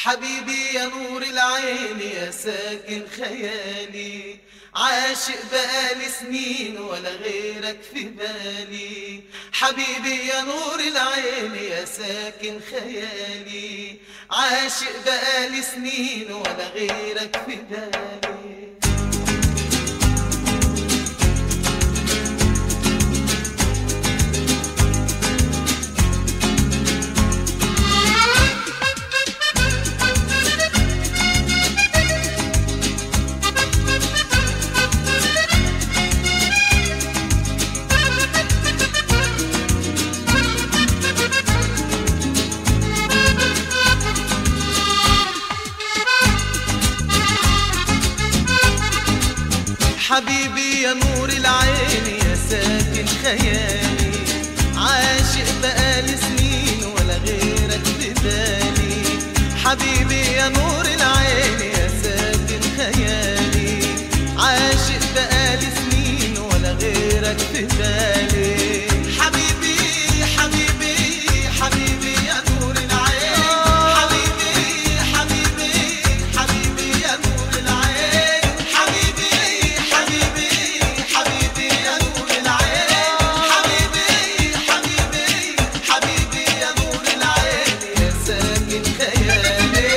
حبيبي يا نور العين يا ساكن خيالي، عاشق بقالي سنين ولا غيرك في بالي. حبيبي يا نور العين يا ساكن خيالي، عاشق بقالي سنين ولا غيرك في بالي. حبيبي يا نور العين يا ساكن خيالي، عاشق بقالي سنين ولا غيرك في بالي. حبيبي يا نور العين يا ساكن خيالي، عاشق بقالي سنين ولا غيرك في بالي. حبيبي حبيبي حبيبي يا نور العين، حبيبي حبيبي حبيبي يا نور العين، حبيبي حبيبي حبيبي يا نور العين، حبيبي حبيبي حبيبي يا نور العين يا ساكن خيالي.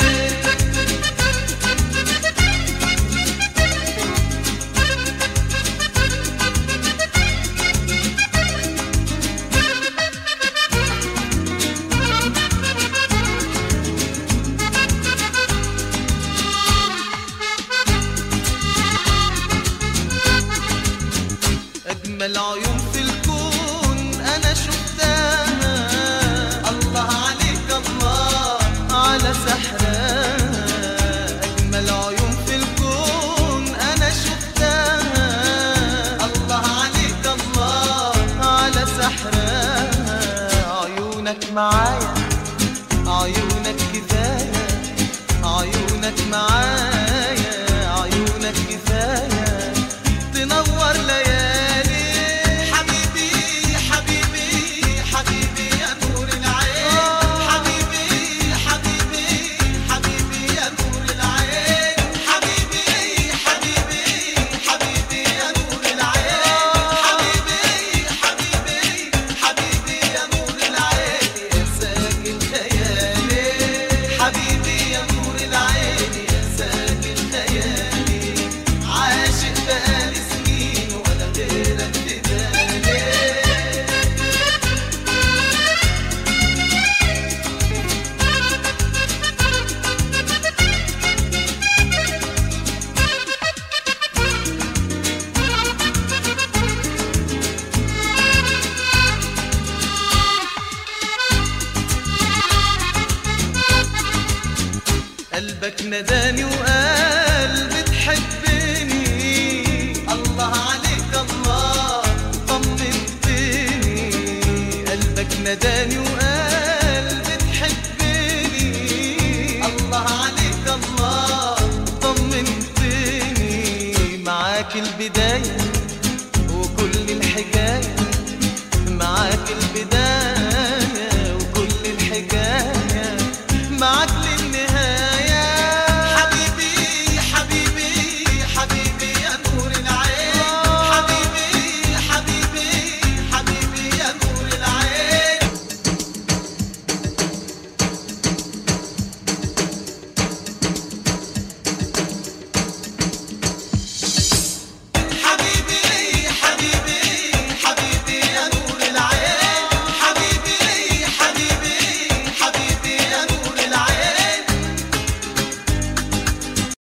أجمل عيون في الكون أنا شفتها، الله عليك الله على سحرها. أجمل عيون في الكون أنا شفتها، الله عليك الله على سحرها. عيونك معايا عيونك كفاية، عيونك معايا عيونك كفاية تنور ليالي. حبيبي حبيبي حبيبي يا نور العين، حبيبي حبيبي حبيبي يا نور العين، حبيبي حبيبي حبيبي يا نور العين، حبيبي حبيبي حبيبي يا نور العين يا ساكن خيالي. حبيبي يا نور العين يا ساكن خيالي، عاشق بقالي سنين ولا غيرك في بالي. قلبك نداني